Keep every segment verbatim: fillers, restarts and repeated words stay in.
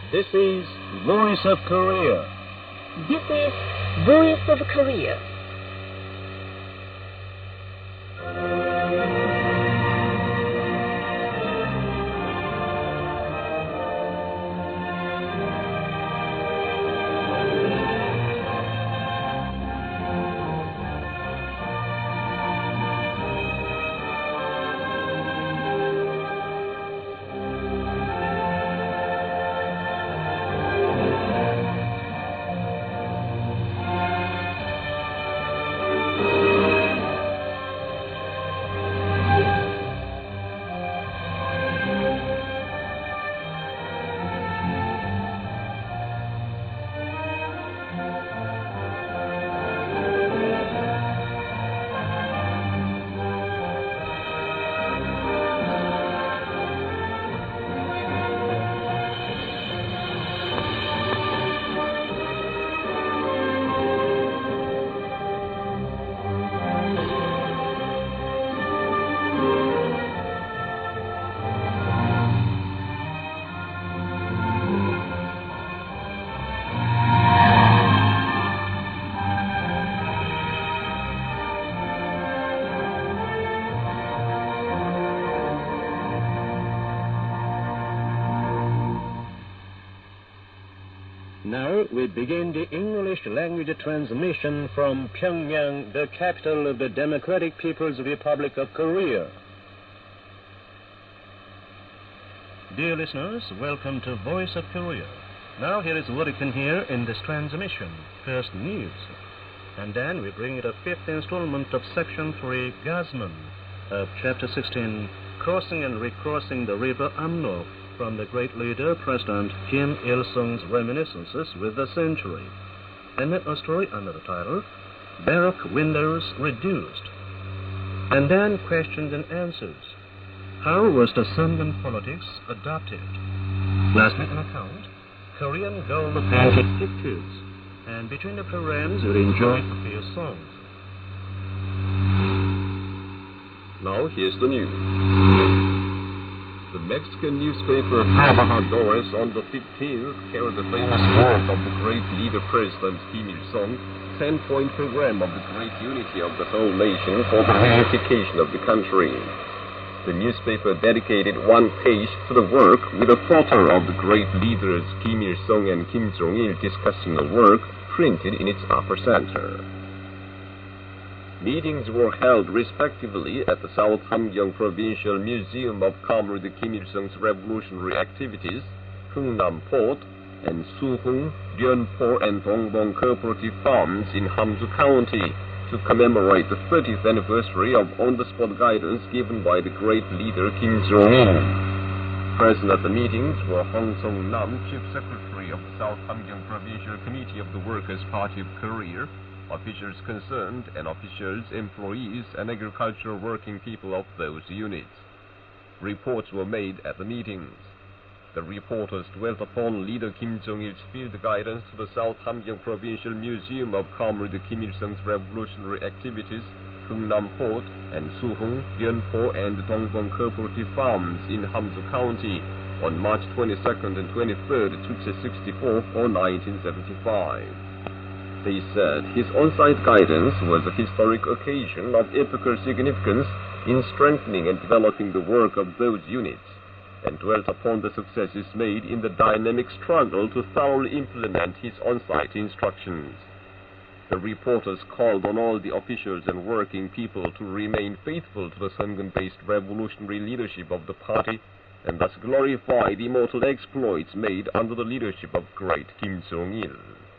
This is Voice of Korea. This is Voice of Korea. Now we begin the English language transmission from Pyongyang, the capital of the Democratic People's Republic of Korea. Dear listeners, welcome to Voice of Korea. Now here is what you can hear in this transmission. First, news. And then we bring you the fifth installment of Section three, Gazman, of Chapter sixteen, Crossing and Recrossing the River Amnok, from the great leader, President Kim Il-sung's Reminiscences with the Century, and then a story under the title, Baroque Windows Reduced. And then questions and answers. How was the Sungun politics adopted? Lastly, an account, Korean gold packet pictures, and between the programs you'll enjoy a few songs. Now here's the news. The Mexican newspaper Trabajadores on the fifteenth carried the famous work of the great leader President Kim Il-sung, ten-point program of the great unity of the whole nation for the reunification of the country. The newspaper dedicated one page to the work with a photo of the great leaders Kim Il-sung and Kim Jong-il discussing the work printed in its upper center. Meetings were held respectively at the South Hamgyong Provincial Museum of Comrade Kim Il-sung's revolutionary activities, Hungnam Port, and Suhung, Ryunpo, and Dongbong Cooperative Farms in Hamju County to commemorate the thirtieth anniversary of on-the-spot guidance given by the great leader Kim Jong-il. Present at the meetings were Hong Song-nam, Chief Secretary of the South Hamgyong Provincial Committee of the Workers' Party of Korea, officials concerned, and officials, employees, and agricultural working people of those units. Reports were made at the meetings. The reporters dwelt upon Leader Kim Jong-il's field guidance to the South Hamgyong Provincial Museum of Comrade Kim Il-sung's revolutionary activities, Hungnam Port, and Suhung, Ryunpo, and Dongbong Cooperative Farms in Hamju County on March twenty-second and twenty-third, Chulche sixty-four, or nineteen seventy-five. They said his on-site guidance was a historic occasion of epochal significance in strengthening and developing the work of those units, and dwelt upon the successes made in the dynamic struggle to thoroughly implement his on-site instructions. The reporters called on all the officials and working people to remain faithful to the Sungun-based revolutionary leadership of the party, and thus glorify the immortal exploits made under the leadership of great Kim Jong-il.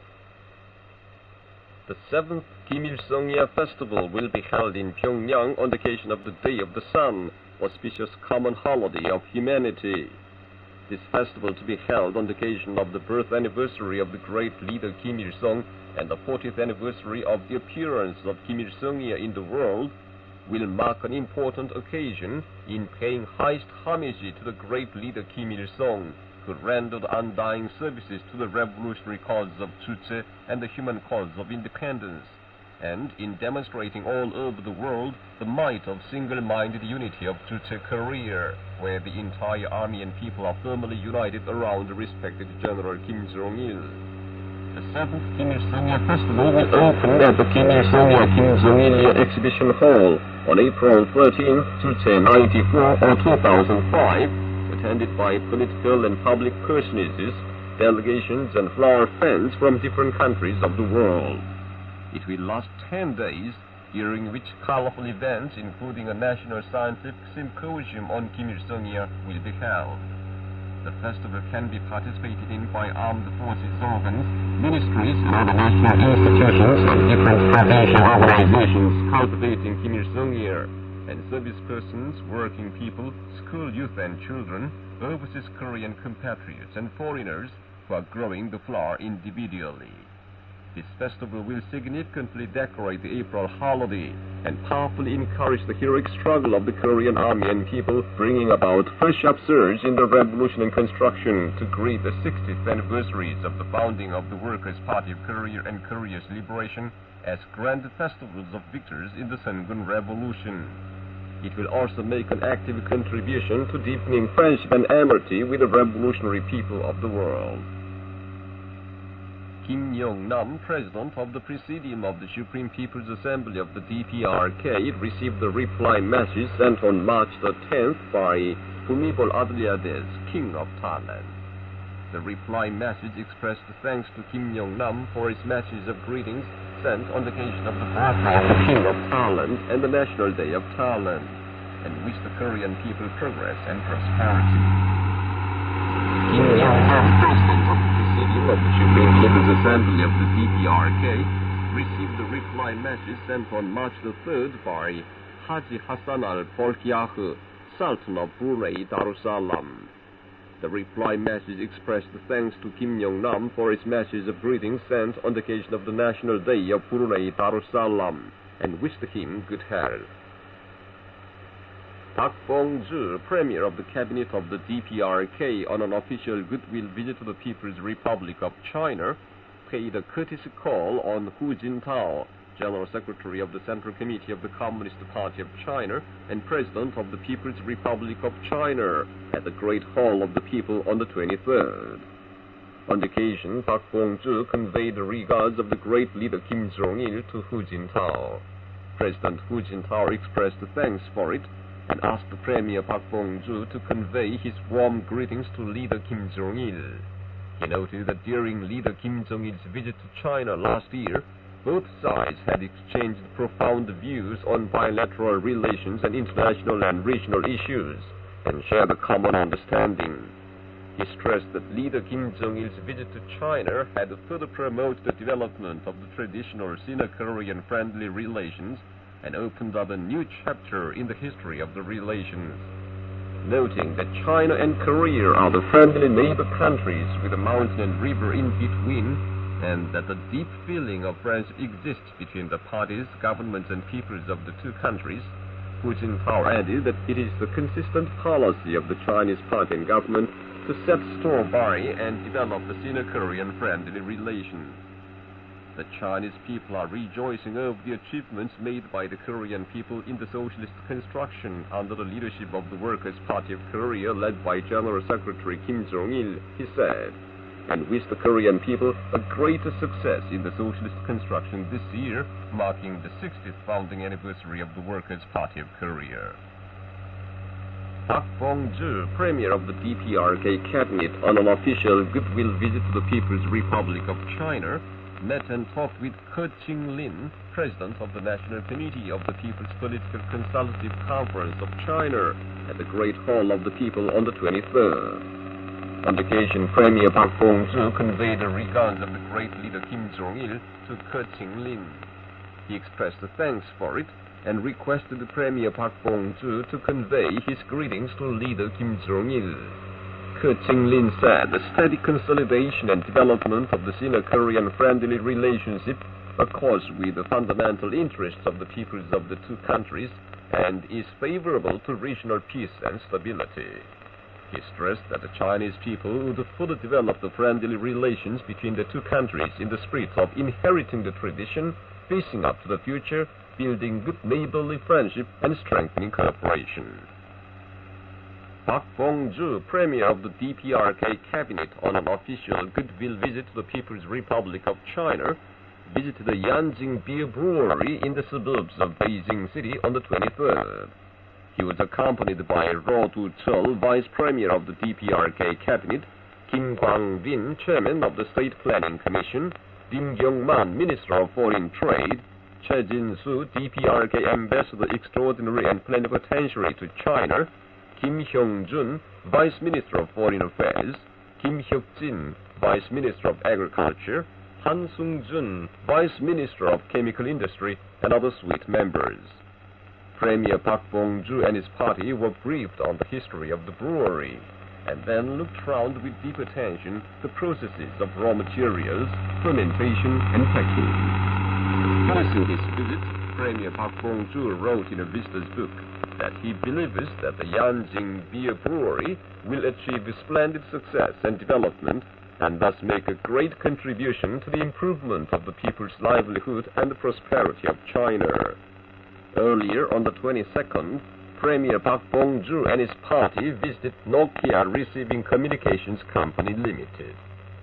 The seventh Kim Il-sung Year Festival will be held in Pyongyang on the occasion of the Day of the Sun, auspicious common holiday of humanity. This festival, to be held on the occasion of the birth anniversary of the great leader Kim Il-sung and the fortieth anniversary of the appearance of Kim Il-sung Year in the world, will mark an important occasion in paying highest homage to the great leader Kim Il-sung, who rendered undying services to the revolutionary cause of Chulche and the human cause of independence, and in demonstrating all over the world the might of single-minded unity of Juche Korea, where the entire army and people are firmly united around the respected General Kim Jong-il. The seventh Kim Il-sung Festival will open at the Kim Il-sung Kim Jong-il Exhibition Hall on April thirteenth, nineteen ninety-four or two thousand five, attended by political and public personages, delegations and flower fans from different countries of the world. It will last ten days, during which colorful events, including a national scientific symposium on Kim Il-sung will be held. The festival can be participated in by armed forces organs, ministries, and other national institutions, and different provincial organizations cultivating Kim Il-sung, and service persons, working people, school youth and children, overseas Korean compatriots and foreigners who are growing the flower individually. This festival will significantly decorate the April holiday and powerfully encourage the heroic struggle of the Korean army and people, bringing about fresh upsurge in the revolution and construction to greet the sixtieth anniversaries of the founding of the Workers' Party of Korea and Korea's liberation as grand festivals of victors in the Sungun Revolution. It will also make an active contribution to deepening friendship and amity with the revolutionary people of the world. Kim Yong-nam, president of the Presidium of the Supreme People's Assembly of the D P R K, received the reply message sent on March the tenth by Bhumibol Adulyadej, King of Thailand. The reply message expressed thanks to Kim Yong-nam for his message of greetings sent on the occasion of the birthday of the King of Thailand and the National Day of Thailand, and wished the Korean people progress and prosperity. Kim Yong-nam, president of the Presidium of the Supreme People's Assembly of the D P R K, received the reply message sent on March the third by Haji Hassan al-Bolkiah, Sultan of Brunei Darussalam. The reply message expressed thanks to Kim Yong-nam for his message of greetings sent on the occasion of the National Day of Brunei Darussalam, and wished him good health. Park Bong-ju, Premier of the Cabinet of the D P R K, on an official goodwill visit to the People's Republic of China, paid a courtesy call on Hu Jintao, General Secretary of the Central Committee of the Communist Party of China and President of the People's Republic of China, at the Great Hall of the People on the twenty-third. On the occasion, Park Bong-ju conveyed the regards of the great leader Kim Jong-il to Hu Jintao. President Hu Jintao expressed thanks for it, and asked Premier Park Bong-ju to convey his warm greetings to leader Kim Jong-il. He noted that during leader Kim Jong-il's visit to China last year, both sides had exchanged profound views on bilateral relations and international and regional issues, and shared a common understanding. He stressed that leader Kim Jong-il's visit to China had further promoted the development of the traditional Sino-Korean friendly relations and opened up a new chapter in the history of the relations. Noting that China and Korea are the friendly neighbor countries with a mountain and river in between, and that a deep feeling of friendship exists between the parties, governments and peoples of the two countries, Hu Jintao added that it is the consistent policy of the Chinese party and government to set store by and develop the Sino-Korean friendly relations. The Chinese people are rejoicing over the achievements made by the Korean people in the socialist construction under the leadership of the Workers' Party of Korea led by General Secretary Kim Jong-il, he said, and wished the Korean people a greater success in the socialist construction this year, marking the sixtieth founding anniversary of the Workers' Party of Korea. Park Bong-ju, Premier of the D P R K Cabinet, on an official goodwill visit to the People's Republic of China, met and talked with Ko Ching-lin, President of the National Committee of the People's Political Consultative Conference of China, at the Great Hall of the People on the twenty-third. On the occasion, Premier Park Bong-ju conveyed the regards of the great leader Kim Jong-il to Ko Ching-lin. He expressed thanks for it and requested the Premier Park Bong-ju to convey his greetings to leader Kim Jong-il. Ko Ching-lin said the steady consolidation and development of the Sino-Korean friendly relationship accords with the fundamental interests of the peoples of the two countries and is favorable to regional peace and stability. He stressed that the Chinese people would further develop the friendly relations between the two countries in the spirit of inheriting the tradition facing up to the future, building good neighborly friendship and strengthening cooperation. Park Bong-ju, Premier of the D P R K Cabinet, on an official goodwill visit to the People's Republic of China, visited the Yanjing Beer Brewery in the suburbs of Beijing City on the twenty-third. He was accompanied by Ro Tu-chul, Vice Premier of the D P R K Cabinet, Kim Kwang-bin, Chairman of the State Planning Commission, Lim Kyung-man, Minister of Foreign Trade, Che Jin-soo, D P R K Ambassador Extraordinary and Plenipotentiary to China, Kim Hyung-jun, Vice Minister of Foreign Affairs, Kim Hyuk-jin, Vice Minister of Agriculture, Han Sung-jun, Vice Minister of Chemical Industry, and other suite members. Premier Park Bong-ju and his party were briefed on the history of the brewery, and then looked round with deep attention the processes of raw materials, fermentation, and packing. Passing his visit, Premier Park Bong-ju wrote in a visitor's book that he believes that the Yanjing Beer Brewery will achieve splendid success and development, and thus make a great contribution to the improvement of the people's livelihood and the prosperity of China. Earlier, on the twenty-second, Premier Park Bong-ju and his party visited Nokia Receiving Communications Company Limited.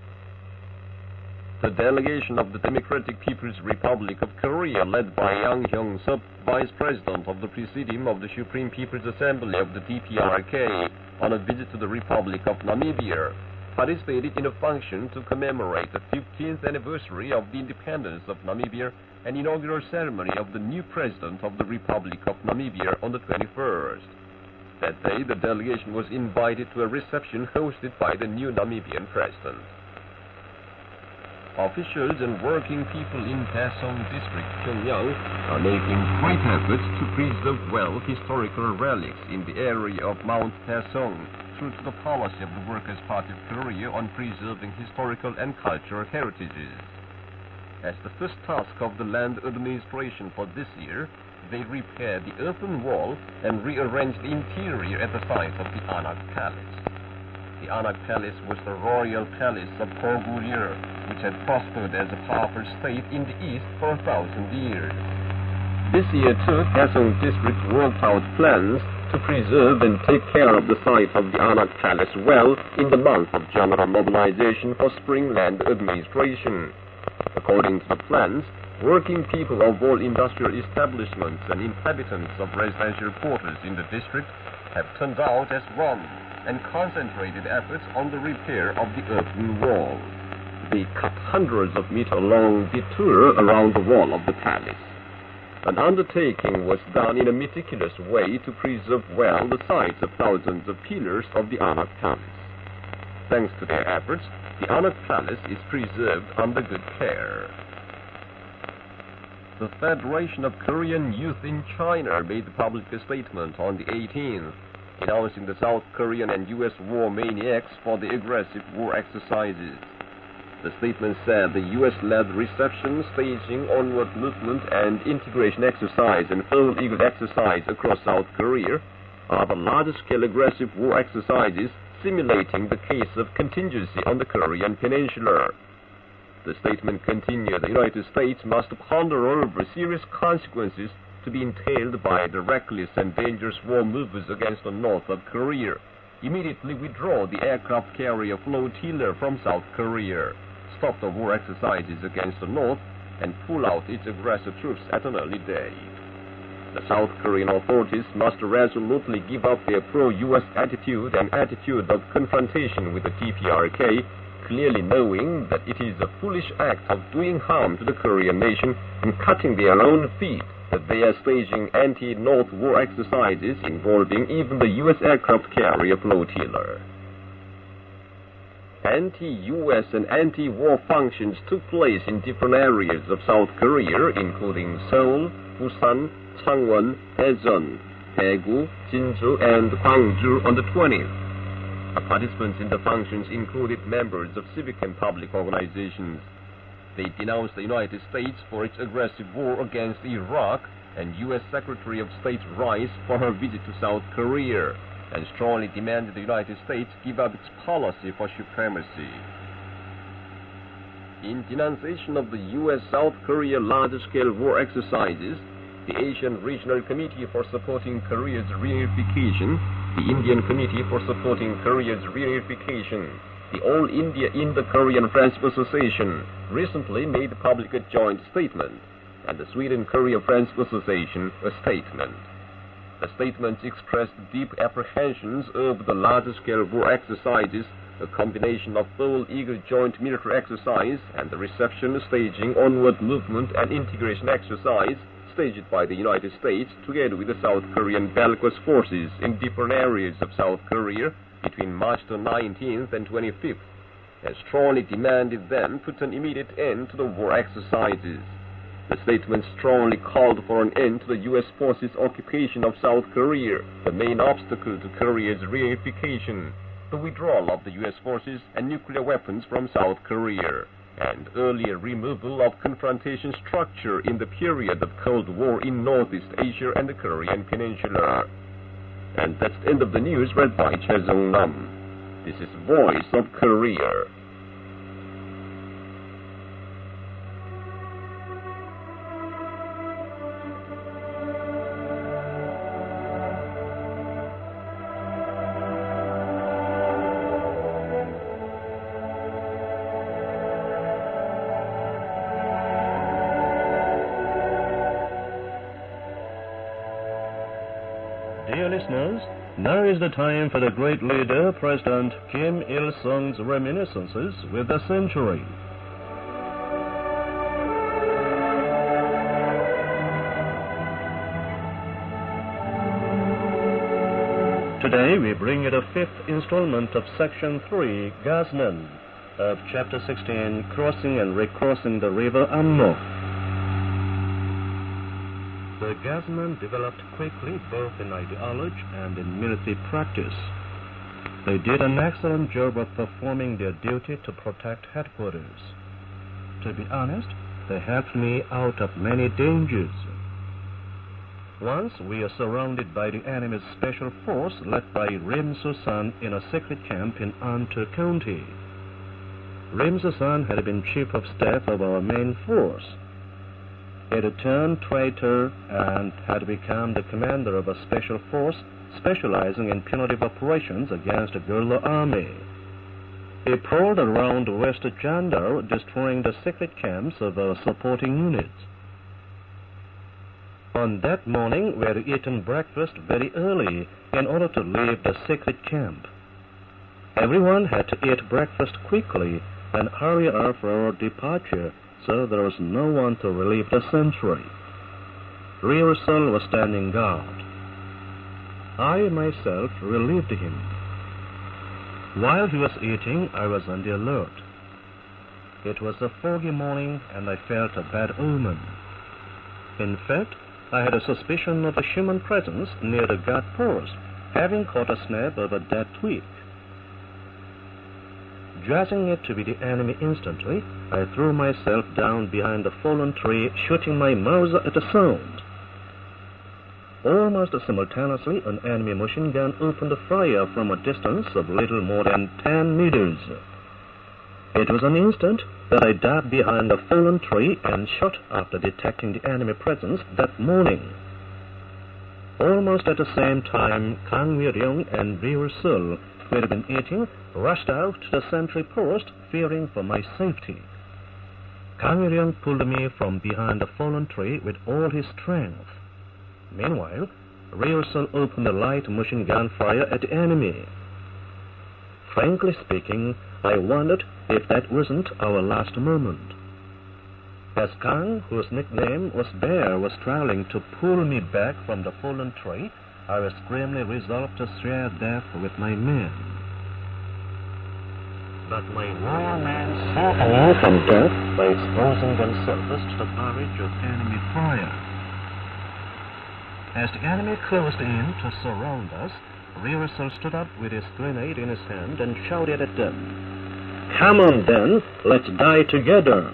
The delegation of the Democratic People's Republic of Korea, led by Yang Hyung-sup, Vice President of the Presidium of the Supreme People's Assembly of the D P R K, on a visit to the Republic of Namibia, participated in a function to commemorate the fifteenth anniversary of the independence of Namibia and inaugural ceremony of the new President of the Republic of Namibia on the twenty-first. That day, the delegation was invited to a reception hosted by the new Namibian President. Officials and working people in Taesong District, Pyongyang, are making great efforts to preserve well historical relics in the area of Mount Taesong, true to the policy of the Workers' Party of Korea on preserving historical and cultural heritages. As the first task of the land administration for this year, they repaired the earthen wall and rearranged the interior at the site of the Anak Palace. The Anak Palace was the royal palace of Goguryeo, which had prospered as a powerful state in the east for a thousand years. This year too, Taesong District worked out plans to preserve and take care of the site of the Anak Palace well in the month of general mobilization for spring land administration. According to the plans, working people of all industrial establishments and inhabitants of residential quarters in the district have turned out as one and concentrated efforts on the repair of the earthen wall. They cut hundreds of meter-long detour around the wall of the palace. An undertaking was done in a meticulous way to preserve well the sites of thousands of pillars of the Anak Palace. Thanks to their efforts, the Anak Palace is preserved under good care. The Federation of Korean Youth in China made a public statement on the eighteenth, denouncing the South Korean and U S war maniacs for the aggressive war exercises. The statement said the U S-led reception, staging, onward movement, and integration exercise and Foal Eagle exercise across South Korea are the large-scale aggressive war exercises simulating the case of contingency on the Korean peninsula. The statement continued, the United States must ponder over serious consequences to be entailed by the reckless and dangerous war moves against the north of Korea, immediately withdraw the aircraft carrier flotilla from South Korea, stop the war exercises against the north, and pull out its aggressor troops at an early day. The South Korean authorities must resolutely give up their pro-U S attitude and attitude of confrontation with the D P R K, clearly knowing that it is a foolish act of doing harm to the Korean nation and cutting their own feet that they are staging anti-North war exercises involving even the U S aircraft carrier flotilla. Anti-U S and anti-war functions took place in different areas of South Korea, including Seoul, Busan, Changwon, Daejeon, Daegu, Jinju, and Gwangju on the twentieth. Participants in the functions included members of civic and public organizations. They denounced the United States for its aggressive war against Iraq and U S Secretary of State Rice for her visit to South Korea, and strongly demanded the United States give up its policy for supremacy. In denunciation of the U S South Korea large-scale war exercises, the Asian Regional Committee for Supporting Korea's Reunification, the Indian Committee for Supporting Korea's Reunification, the All India Indo-Korean Friendship Association recently made public a joint statement, and the Sweden-Korea Friendship Association a statement. The statements expressed deep apprehensions over the large-scale war exercises, a combination of Seoul Eagle joint military exercise and the reception, staging, onward movement and integration exercise staged by the United States together with the South Korean bellicose forces in different areas of South Korea between March the nineteenth and twenty-fifth, and strongly demanded them put an immediate end to the war exercises. The statement strongly called for an end to the U S forces' occupation of South Korea, the main obstacle to Korea's reunification, the withdrawal of the U S forces and nuclear weapons from South Korea, and earlier removal of confrontation structure in the period of Cold War in Northeast Asia and the Korean Peninsula. And that's the end of the news read by Choi Jong-nam. This is Voice of Korea. Dear listeners, now is the time for the great leader, President Kim Il-sung's reminiscences with the century. Today we bring you the fifth installment of Section three, Gaznan, of Chapter sixteen, Crossing and Recrossing the River Ammo. The Gazmen developed quickly both in ideology and in military practice. They did an excellent job of performing their duty to protect headquarters. To be honest, they helped me out of many dangers. Once we are surrounded by the enemy's special force led by Rim Susan in a secret camp in Antu County. Rim Susan had been chief of staff of our main force. He had turned traitor and had become the commander of a special force specializing in punitive operations against a guerrilla army. He prowled around West Jandar, destroying the secret camps of our supporting units. On that morning, we had eaten breakfast very early in order to leave the secret camp. Everyone had to eat breakfast quickly and hurry up for our departure, so there was no one to relieve the sentry. Rehearsal was standing guard. I myself relieved him. While he was eating, I was on the alert. It was a foggy morning, and I felt a bad omen. In fact, I had a suspicion of a human presence near the guard post, having caught a snap of a dead twig. Judging it to be the enemy instantly, I threw myself down behind a fallen tree, shooting my Mauser at the sound. Almost simultaneously, an enemy machine gun opened fire from a distance of little more than ten meters. It was an instant that I ducked behind a fallen tree and shot after detecting the enemy presence that morning. Almost at the same time, Kang Wir-young and Rehearsal, who had been eating, rushed out to the sentry post, fearing for my safety. Kang Wir-young pulled me from behind the fallen tree with all his strength. Meanwhile, Rehearsal opened a light machine gun fire at the enemy. Frankly speaking, I wondered if that wasn't our last moment. As Kang, whose nickname was Bear, was struggling to pull me back from the fallen tree, I was grimly resolved to share death with my men. But my royal men saved me from death by exposing themselves to the barrage of enemy fire. As the enemy closed in to surround us, Rehearsal stood up with his grenade in his hand and shouted at them, "Come on then, let's die together."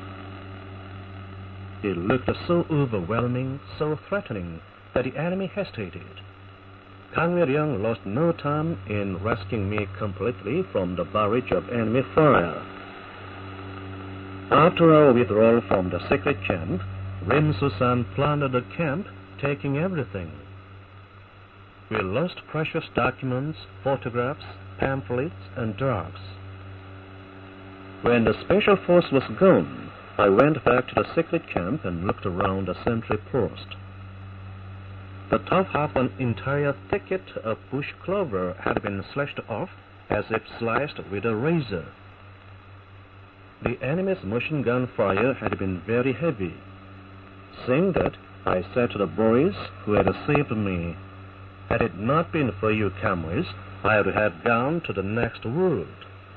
It looked so overwhelming, so threatening, that the enemy hesitated. Kang Wir-young lost no time in rescuing me completely from the barrage of enemy fire. After our withdrawal from the secret camp, Rim Susan plundered the camp, taking everything. We lost precious documents, photographs, pamphlets, and drugs. When the special force was gone, I went back to the secret camp and looked around the sentry post. The top half of an entire thicket of bush clover had been slashed off as if sliced with a razor. The enemy's machine gun fire had been very heavy. Seeing that, I said to the boys who had saved me, "Had it not been for you comrades, I would have gone to the next world."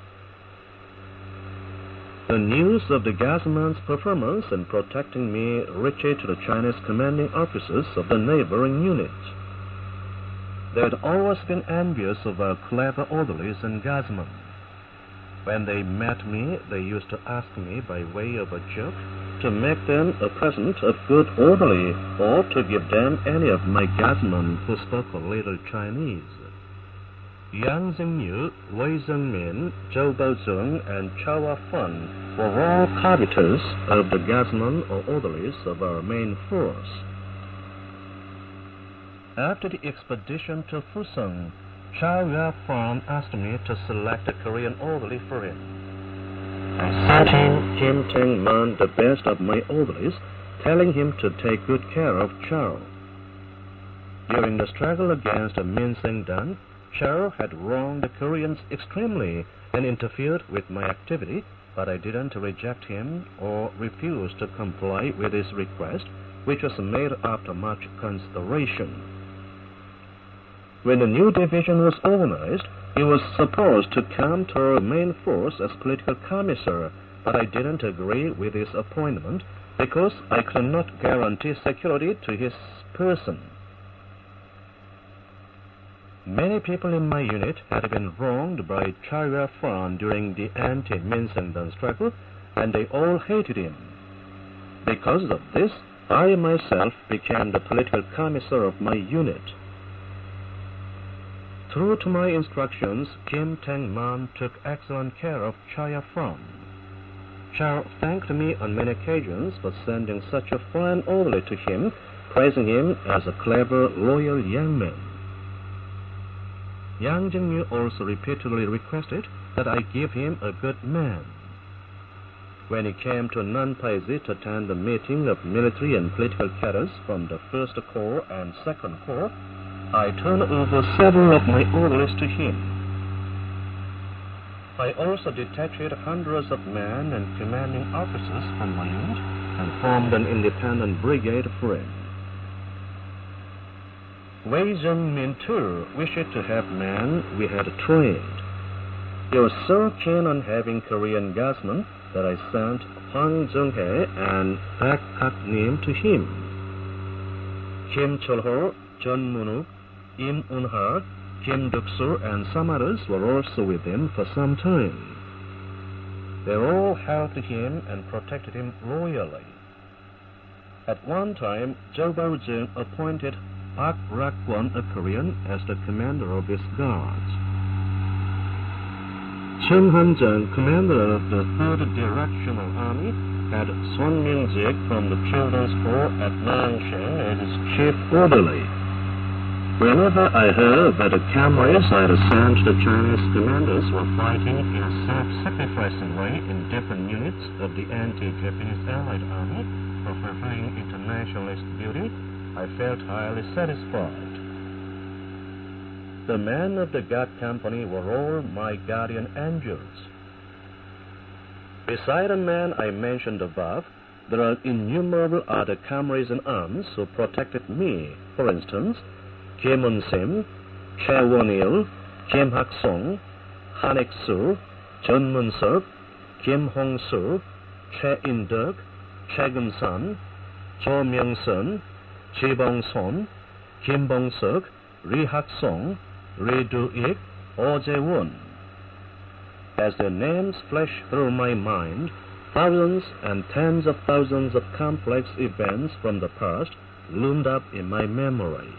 The news of the Gassman's performance in protecting me reached to the Chinese commanding officers of the neighboring unit. They had always been envious of our clever orderlies in Gassman. When they met me, they used to ask me by way of a joke to make them a present of good orderly or to give them any of my Gassmen who spoke a little Chinese. Yang Zhengyu, Wei Zhengmin, Zhou Baozhong, and Chao Fan were all covetous of the Gassmen or orderlies of our main force. After the expedition to Fusang, Chao Yafan asked me to select a Korean orderly for him. I sent him Kim Teng-man, the best of my orderlies, telling him to take good care of Chao. During the struggle against Min Seng-dan, Chao had wronged the Koreans extremely and interfered with my activity, but I didn't reject him or refuse to comply with his request, which was made after much consideration. When the new division was organized, he was supposed to come to our main force as political commissar, but I didn't agree with his appointment because I could not guarantee security to his person. Many people in my unit had been wronged by Chao Yafan during the anti-Min Seng-dan struggle, and they all hated him. Because of this, I myself became the political commissar of my unit. True to my instructions, Kim Teng-man took excellent care of Chao Yafan. Chao thanked me on many occasions for sending such a fine orderly to him, praising him as a clever, loyal young man. Yang Zhengyu also repeatedly requested that I give him a good man. When he came to Nanpaisi to attend a meeting of military and political cadres from the First Corps and Second Corps, I turned over several of my orderlies to him. I also detached hundreds of men and commanding officers from my unit and formed an independent brigade for him. Wei Zhengmin too wished to have men we had trained. He was so keen on having Korean Gassmen that I sent Hwang Jung-hae and Pak Hak-nim to him. Kim Chol-ho, John Moon-wook, Im Un-ha, Kim Duk-soo, and some others were also with him for some time. They all helped him and protected him loyally. At one time, Zhou Baozhong appointed Park Rak-won, a Korean, as the commander of his guards. Chung Han-jung, commander of the third Directional Army, had Son Myung-sik from the Children's Corps at Nangshan as his chief orderly. Whenever I heard that the comrades I had sent to the Chinese commanders were fighting in a self-sacrificing way in different units of the anti-Japanese Allied Army for fulfilling internationalist duty, I felt highly satisfied. The men of the God Company were all my guardian angels. Beside the men I mentioned above, there are innumerable other comrades in arms who protected me. For instance, Kim Un-sim, Chae Won-il, Kim Hak-song, Han Ik-soo, Chun Mun-seok, Kim Hong-soo, Chae In-deok, Chae Gun-san, Cho Myung-sun, Chi Bong-son, Kim Bong-seok, Ri Hak-song, Ri Do-ik, Oh Jae-won. As their names flashed through my mind, thousands and tens of thousands of complex events from the past loomed up in my memory.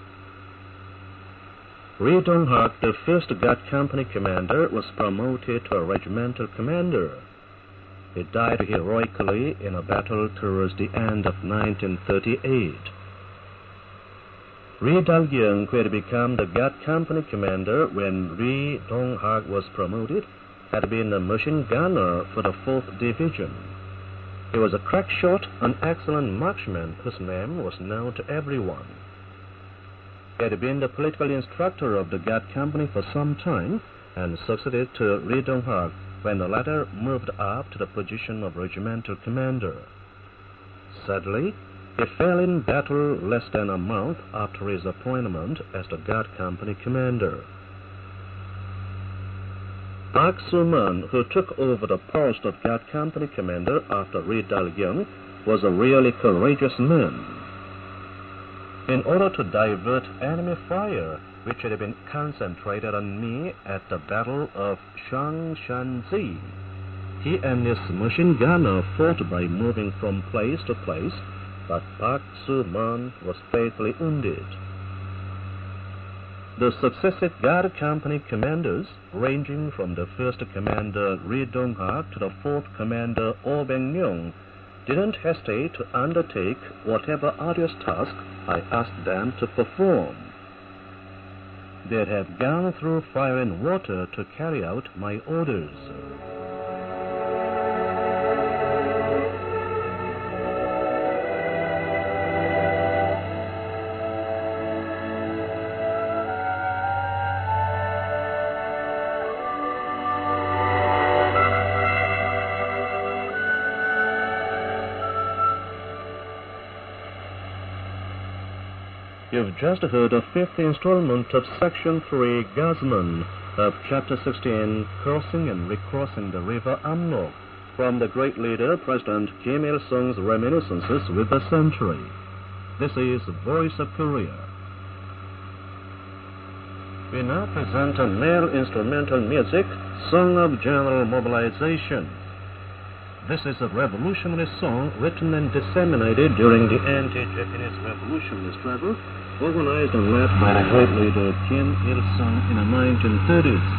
Ri Dong-hak, the first God Company commander, was promoted to a regimental commander. He died heroically in a battle towards the end of nineteen thirty-eight. Ri Dal-gyung, who had become the Guard Company commander when Ri Dong-hak was promoted, had been a machine gunner for the fourth Division. He was a crack shot, an excellent marksman whose name was known to everyone. He had been the political instructor of the Guard Company for some time and succeeded to Ri Dong-hak when the latter moved up to the position of regimental commander. Sadly, he fell in battle less than a month after his appointment as the Guard Company commander. Park Soo-man, who took over the post of Guard Company commander after Ri Dal-gyung, was a really courageous man. In order to divert enemy fire, which had been concentrated on me at the Battle of Shangshanzi, he and his machine gunner fought by moving from place to place, but Park Soo-man was fatally wounded. The successive Guard Company commanders, ranging from the first commander Ri Dong-hak to the fourth commander Oh Beng-myung, didn't hesitate to undertake whatever arduous task I asked them to perform. They'd have gone through fire and water to carry out my orders. You've just heard the fifth installment of Section three, Guardsman, of Chapter sixteen, Crossing and Recrossing the River Amnok, from the great leader, President Kim Il-sung's reminiscences with the century. This is Voice of Korea. We now present a male instrumental music, Song of General Mobilization. This is a revolutionary song written and disseminated during the anti-Japanese revolutionary struggle, organized and led by the great leader Kim Il-sung in the nineteen thirties.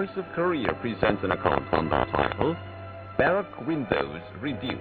Voice of Korea presents an account on the title, Barrack Windows Reduced.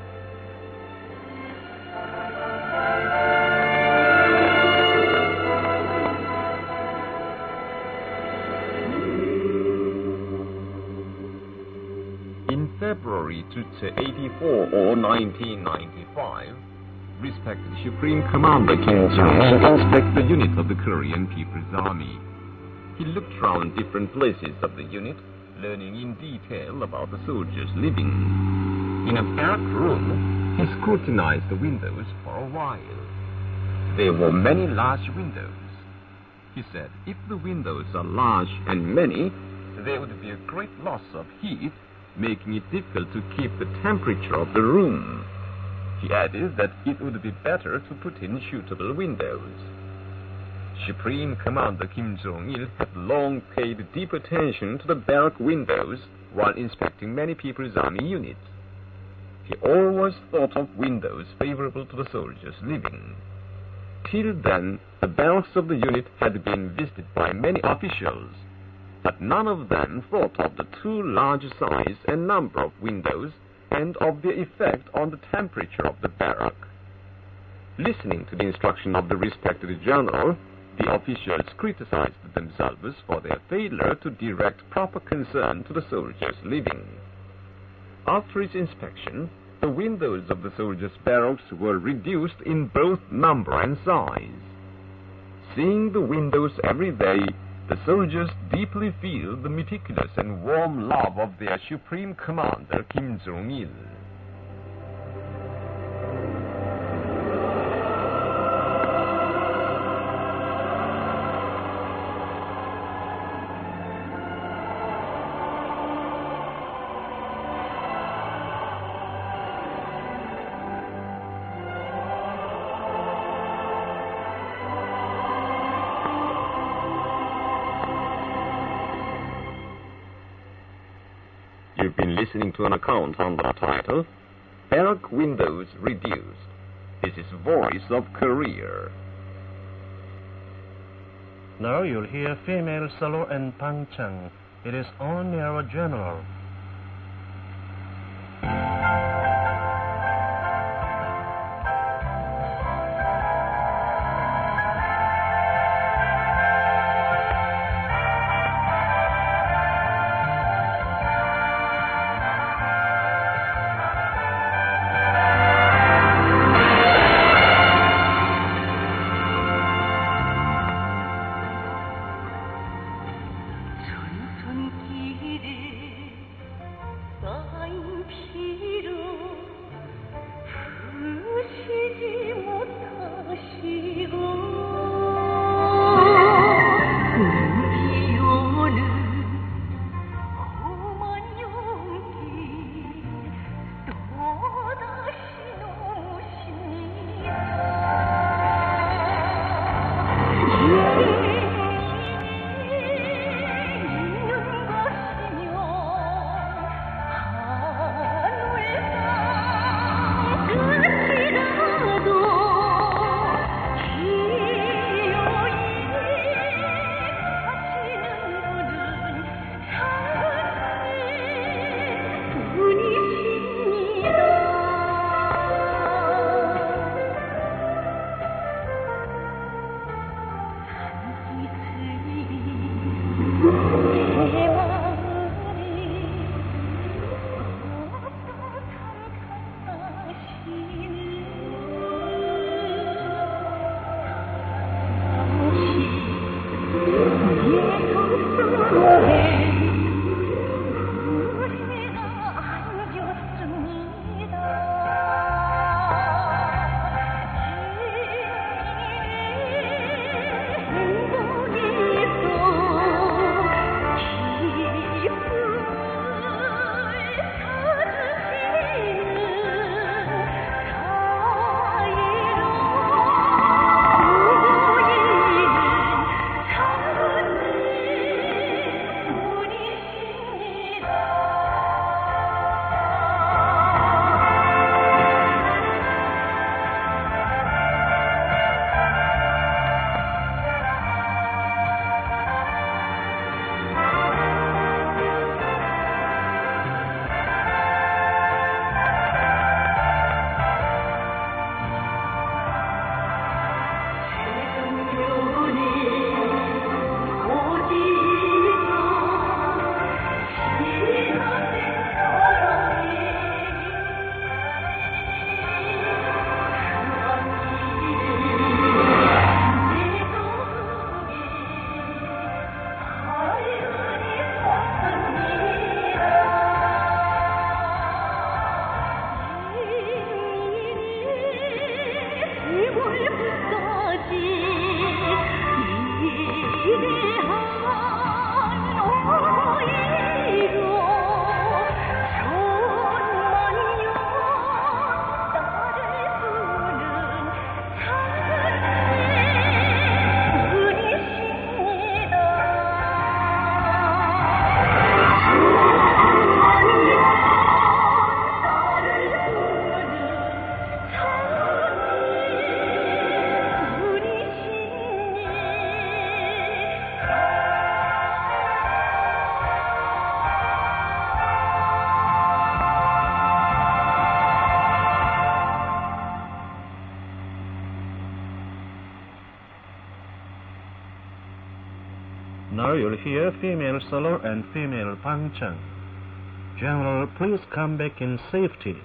In February eighty-four or nineteen ninety-five, respected Supreme Commander Kim Jong-il inspected the unit of the Korean People's Army. He looked round different places of the unit, learning in detail about the soldiers living. In a barrack room, he scrutinized the windows for a while. There were many large windows. He said if the windows are large and many, there would be a great loss of heat, making it difficult to keep the temperature of the room. He added that it would be better to put in suitable windows. Supreme Commander Kim Jong-il had long paid deep attention to the barrack windows while inspecting many People's Army units. He always thought of windows favorable to the soldiers living. Till then, the barracks of the unit had been visited by many officials, but none of them thought of the too large size and number of windows and of their effect on the temperature of the barrack. Listening to the instruction of the respected general, the officials criticized themselves for their failure to direct proper concern to the soldiers living. After his inspection, the windows of the soldiers' barracks were reduced in both number and size. Seeing the windows every day, the soldiers deeply feel the meticulous and warm love of their Supreme Commander Kim Jong-il. You've been listening to an account on the title, Barrack Windows Reduced. This is Voice of Korea. Now you'll hear female solo and pangchang. It is only our general. Now you'll hear female solo and female pangchang. General, please come back in safety.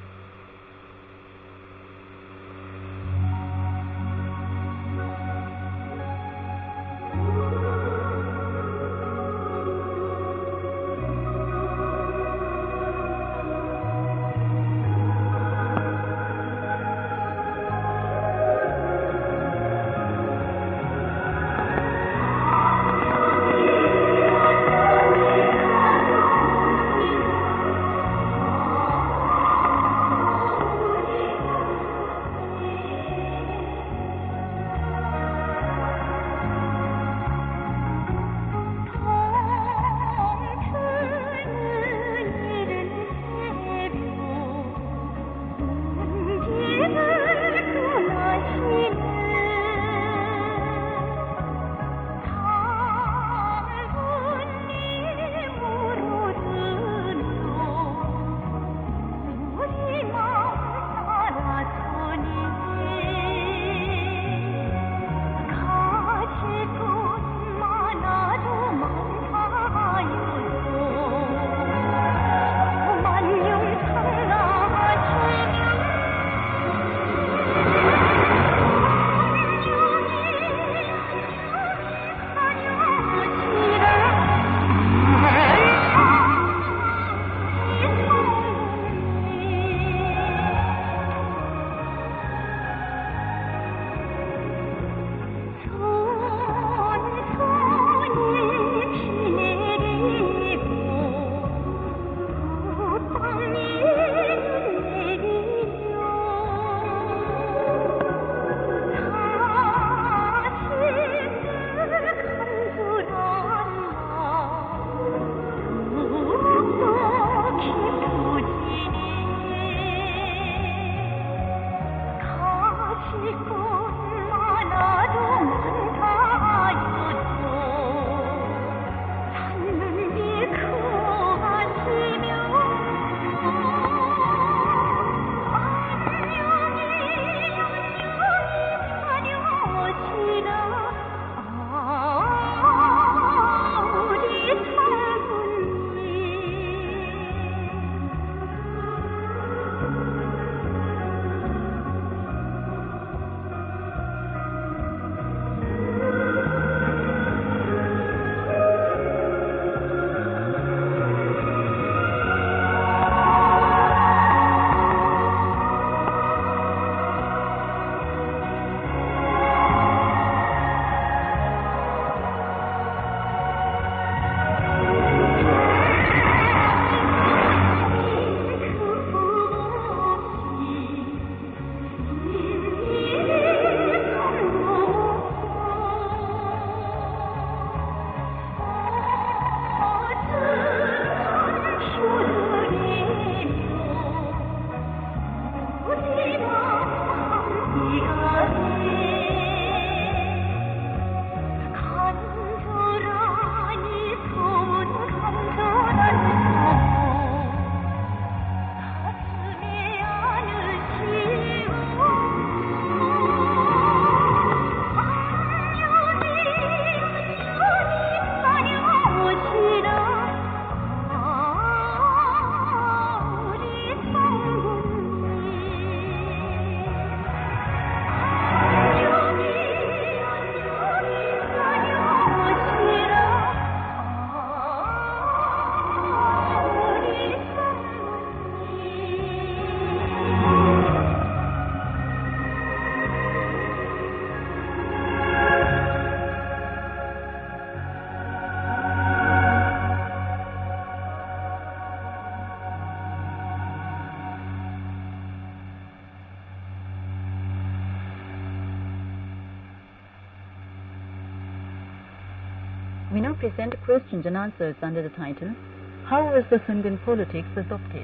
We now present questions and answers under the title, How was the Sungun politics adopted?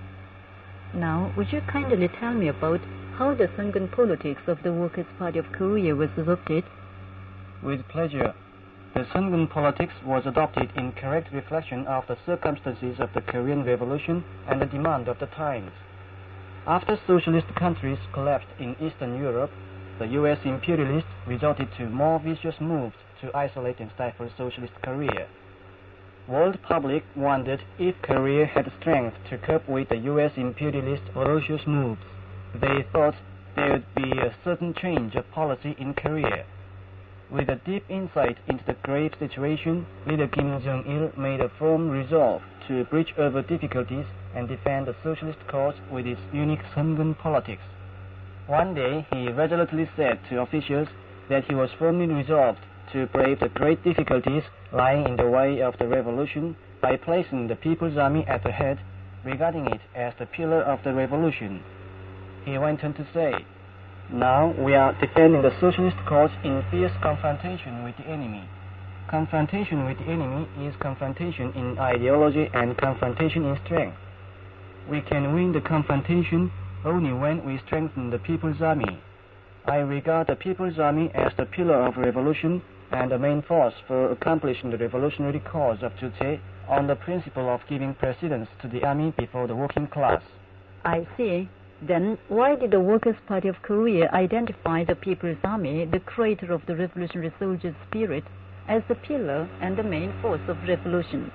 Now, would you kindly tell me about how the Sungun politics of the Workers' Party of Korea was adopted? With pleasure. The Sungun politics was adopted in correct reflection of the circumstances of the Korean Revolution and the demand of the times. After socialist countries collapsed in Eastern Europe, the U S imperialists resorted to more vicious moves to isolate and stifle socialist Korea. World public wondered if Korea had strength to cope with the U S imperialist ferocious moves. They thought there would be a certain change of policy in Korea. With a deep insight into the grave situation, leader Kim Jong-il made a firm resolve to bridge over difficulties and defend the socialist cause with its unique Sungun politics. One day, he resolutely said to officials that he was firmly resolved to brave the great difficulties lying in the way of the revolution by placing the People's Army at the head, regarding it as the pillar of the revolution. He went on to say, "Now we are defending the socialist cause in fierce confrontation with the enemy. Confrontation with the enemy is confrontation in ideology and confrontation in strength. We can win the confrontation only when we strengthen the People's Army. I regard the People's Army as the pillar of revolution and the main force for accomplishing the revolutionary cause of Juche on the principle of giving precedence to the army before the working class." I see. Then why did the Workers' Party of Korea identify the People's Army, the creator of the revolutionary soldier spirit, as the pillar and the main force of revolution?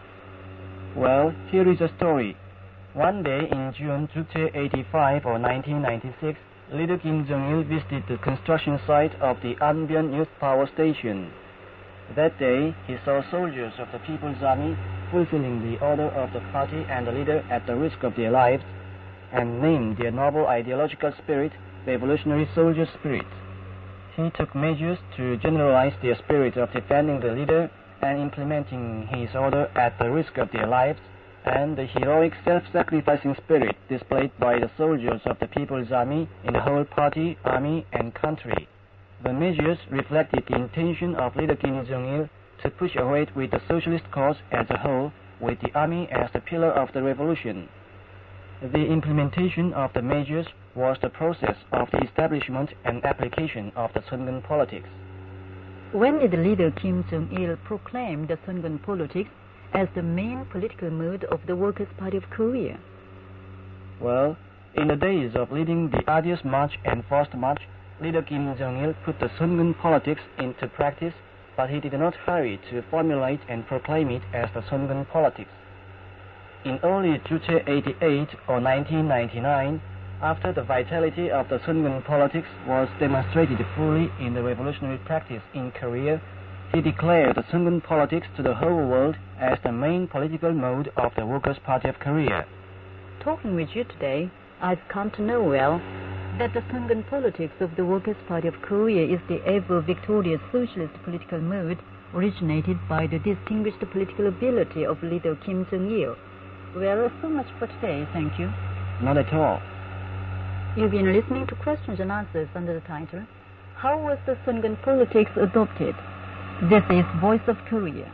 Well, here is a story. One day in June Juche eighty-five or nineteen ninety-six, leader Kim Jong-il visited the construction site of the Anbyeon Youth Power Station. That day, he saw soldiers of the People's Army fulfilling the order of the party and the leader at the risk of their lives, and named their noble ideological spirit revolutionary soldier spirit. He took measures to generalize their spirit of defending the leader and implementing his order at the risk of their lives, and the heroic self-sacrificing spirit displayed by the soldiers of the People's Army in the whole party, army, and country. The measures reflected the intention of leader Kim Jong-il to push ahead with the socialist cause as a whole, with the army as the pillar of the revolution. The implementation of the measures was the process of the establishment and application of the Sungun politics. When did leader Kim Jong-il proclaim the Sungun politics as the main political mode of the Workers' Party of Korea? Well, in the days of leading the arduous march and forced march, leader Kim Jong-il put the Sungun politics into practice, but he did not hurry to formulate and proclaim it as the Sungun politics. In early Juche eighty-eight or nineteen ninety-nine, after the vitality of the Sungun politics was demonstrated fully in the revolutionary practice in Korea, he declared the Sungun politics to the whole world as the main political mode of the Workers' Party of Korea. Talking with you today, I've come to know well that the Sungun politics of the Workers' Party of Korea is the ever-victorious socialist political mode originated by the distinguished political ability of leader Kim Jong-il. Well, so much for today, thank you. Not at all. You've been listening to questions and answers under the title, How was the Sungun politics adopted? This is Voice of Korea.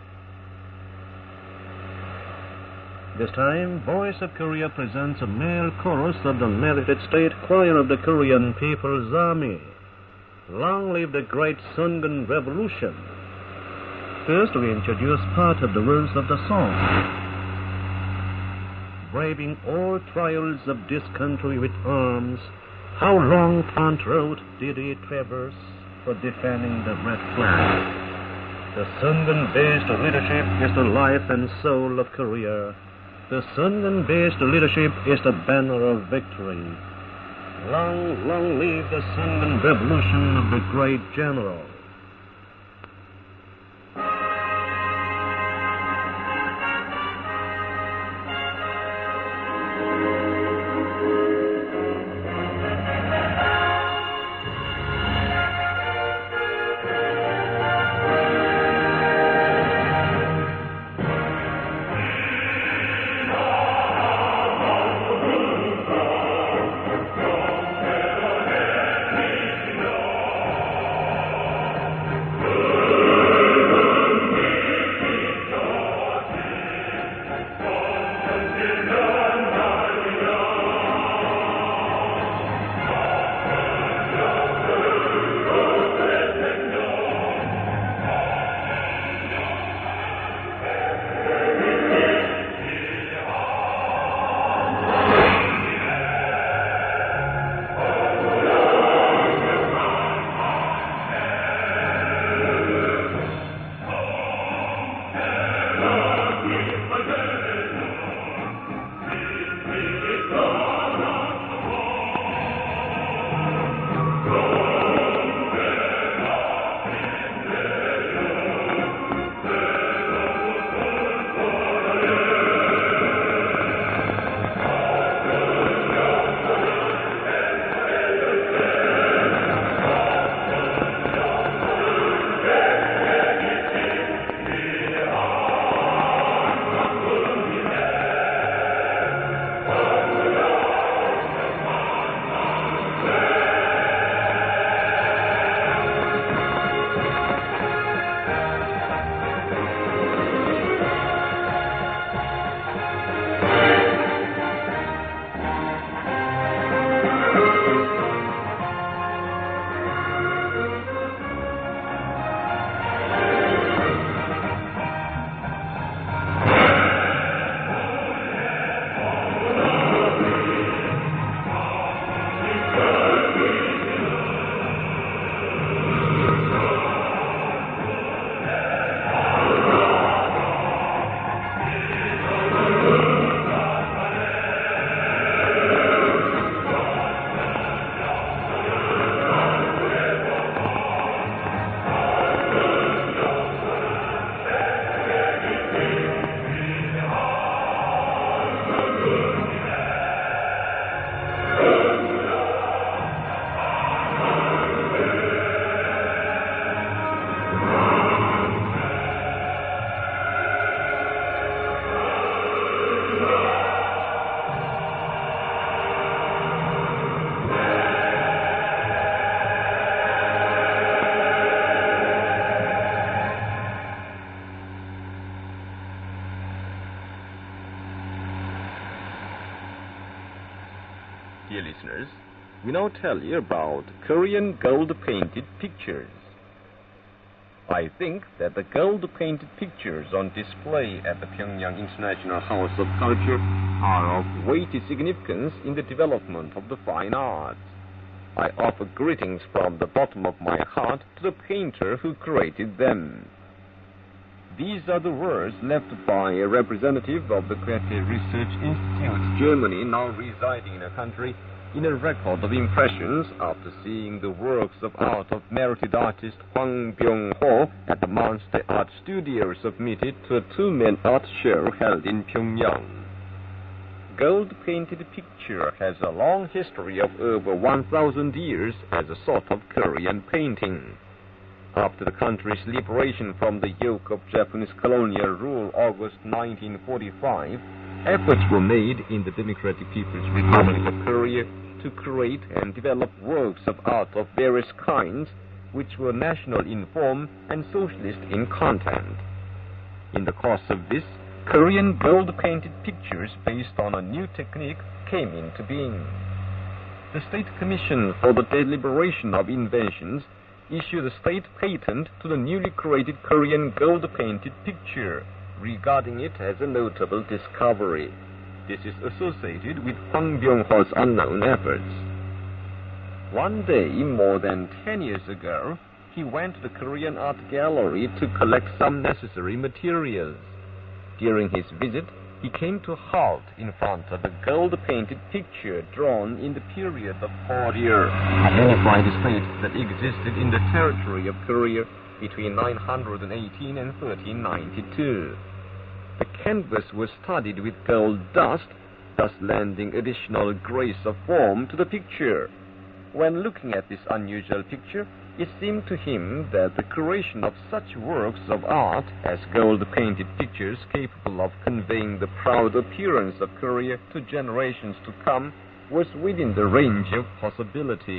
This time, Voice of Korea presents a male chorus of the merited state choir of the Korean People's Army. Long live the great Sungun Revolution. First, we introduce part of the words of the song. Braving all trials of this country with arms, how long plant road did he traverse for defending the red flag? The Sungun-based leadership is the life and soul of Korea. The Sungun-based leadership is the banner of victory. Long, long live the Sungun Revolution of the great general. Dear listeners, we now tell you about Korean gold-painted pictures. I think that the gold-painted pictures on display at the Pyongyang International House of Culture are of weighty significance in the development of the fine arts. I offer greetings from the bottom of my heart to the painter who created them. These are the words left by a representative of the Goethe Research Institute, Germany, now residing in a country, in a record of impressions after seeing the works of art of merited artist Hwang Byung-ho at the Monster Art Studio submitted to a two-man art show held in Pyongyang. Gold-painted picture has a long history of over one thousand years as a sort of Korean painting. After the country's liberation from the yoke of Japanese colonial rule August nineteen forty-five, efforts were made in the Democratic People's Republic of Korea to create and develop works of art of various kinds which were national in form and socialist in content. In the course of this, Korean gold-painted pictures based on a new technique came into being. The State Commission for the Deliberation of Inventions issued a state patent to the newly created Korean gold-painted picture, regarding it as a notable discovery. This is associated with Hwang Byung-ho's unknown efforts. One day, more than ten years ago, he went to the Korean Art Gallery to collect some necessary materials. During his visit, he came to a halt in front of a gold-painted picture drawn in the period of Goryeo, identified state that existed in the territory of Korea between nine hundred eighteen and thirteen ninety-two. The canvas was studied with gold dust, thus lending additional grace of form to the picture. When looking at this unusual picture, it seemed to him that the creation of such works of art as gold-painted pictures capable of conveying the proud appearance of Korea to generations to come was within the range of possibility.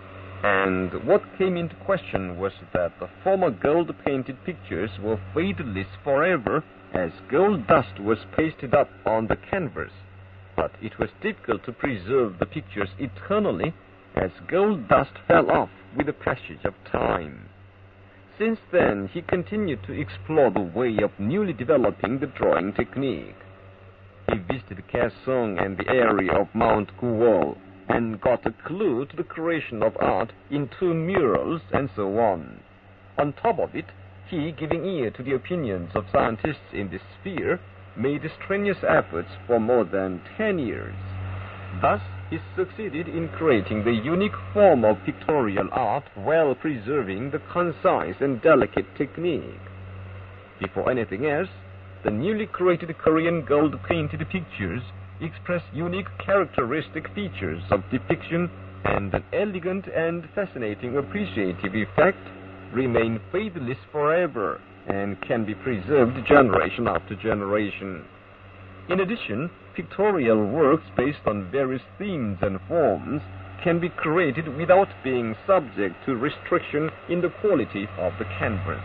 And what came into question was that the former gold-painted pictures were fadeless forever as gold dust was pasted up on the canvas. But it was difficult to preserve the pictures eternally as gold dust fell off with the passage of time. Since then, he continued to explore the way of newly developing the drawing technique. He visited Kaesong and the area of Mount Guwol and got a clue to the creation of art in two murals and so on. On top of it, he, giving ear to the opinions of scientists in this sphere, made strenuous efforts for more than ten years. Thus, he succeeded in creating the unique form of pictorial art while preserving the concise and delicate technique. Before anything else, the newly created Korean gold-painted pictures express unique characteristic features of depiction, and an elegant and fascinating appreciative effect remain fadeless forever and can be preserved generation after generation. In addition, pictorial works based on various themes and forms can be created without being subject to restriction in the quality of the canvas.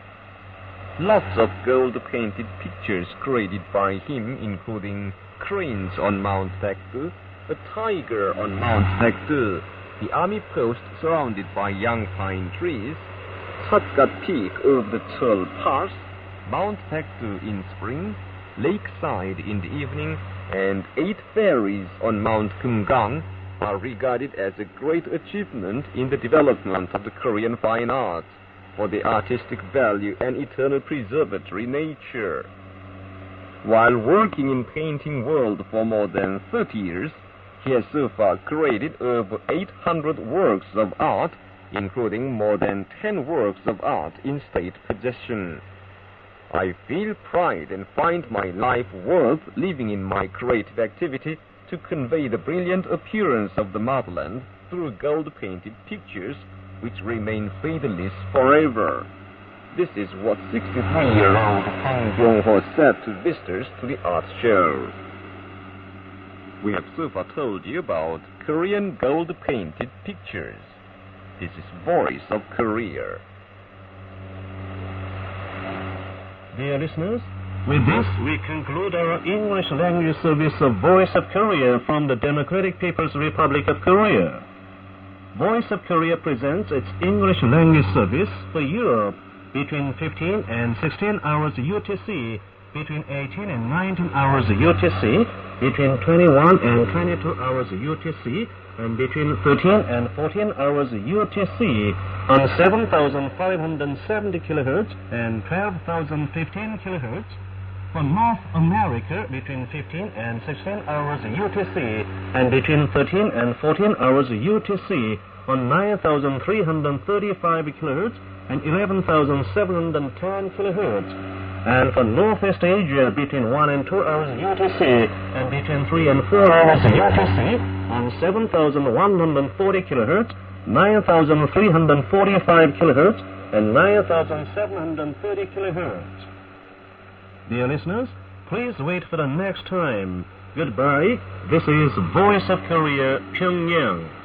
Lots of gold-painted pictures created by him, including cranes on Mount Baekdu, a tiger on Mount Baekdu, the army post surrounded by young pine trees, Satgat Peak over the Seoul Pass, Mount Baekdu in spring, lakeside in the evening, and eight ferries on Mount Kumgang are regarded as a great achievement in the development of the Korean fine arts for their artistic value and eternal preservatory nature. While working in painting world for more than thirty years, he has so far created over eight hundred works of art, including more than ten works of art in state possession. I feel pride and find my life worth living in my creative activity to convey the brilliant appearance of the motherland through gold-painted pictures which remain fadeless forever. This is what sixty-three-year-old Hwang Byung-ho said to visitors to the art show. We have so far told you about Korean gold-painted pictures. This is Voice of Korea. Dear listeners, With this, we conclude our English language service of Voice of Korea from the Democratic People's Republic of Korea. Voice of Korea presents its English language service for Europe between fifteen and sixteen hours U T C, between eighteen and nineteen hours U T C, between twenty-one and twenty-two hours U T C, and between thirteen and fourteen hours U T C on seven thousand five hundred seventy kilohertz and twelve thousand fifteen kilohertz. For North America, between fifteen and sixteen hours U T C, and between thirteen and fourteen hours U T C on nine thousand three hundred thirty-five kilohertz and eleven thousand seven hundred ten kilohertz. And for Northeast Asia, between one and two hours U T C, and between three and four hours U T C on seven thousand one hundred forty kilohertz, nine thousand three hundred forty-five kilohertz, and nine thousand seven hundred thirty kilohertz. Dear listeners, please wait for the next time. Goodbye. This is Voice of Korea, Pyongyang.